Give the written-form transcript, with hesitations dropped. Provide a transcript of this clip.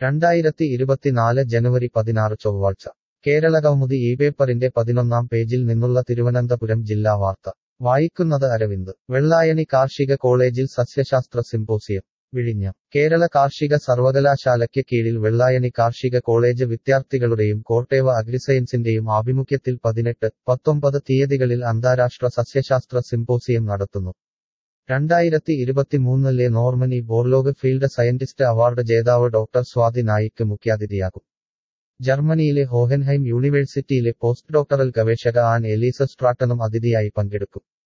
2024 ജനുവരി 16 ചൊവ്വാഴ്ച കേരളകൗമുദി ഈ പേപ്പറിന്റെ 11-ാം പേജിൽ നിന്നുള്ള തിരുവനന്തപുരം ജില്ലാ വാർത്ത വായിക്കുന്നത് അരവിന്ദ്. വെള്ളായണി കാർഷിക കോളേജിൽ സസ്യശാസ്ത്ര സിംപോസിയം വിഴിഞ്ഞം. കേരള കാർഷിക സർവകലാശാലയ്ക്ക് കീഴിൽ വെള്ളായണി കാർഷിക കോളേജ് വിദ്യാർത്ഥികളുടെയും കോട്ടേവ അഗ്രിസയൻസിന്റെയും ആഭിമുഖ്യത്തിൽ 18, 19 തീയതികളിൽ അന്താരാഷ്ട്ര സസ്യശാസ്ത്ര സിംപോസിയം നടത്തുന്നു. 2023 Norman E Borlaug field scientist award ജേതാവ് ഡോക്ടർ സ്വാതി നായിക്ക് മുഖ്യാതിഥിയാകും. ജർമ്മനിയിലെ ഹോഹൻഹൈം യൂണിവേഴ്സിറ്റിയിലെ പോസ്റ്റ് ഡോക്ടറൽ ഗവേഷക ആൻ എലീസ സ്ട്രാട്ടനും അതിഥിയായി പങ്കെടുക്കും.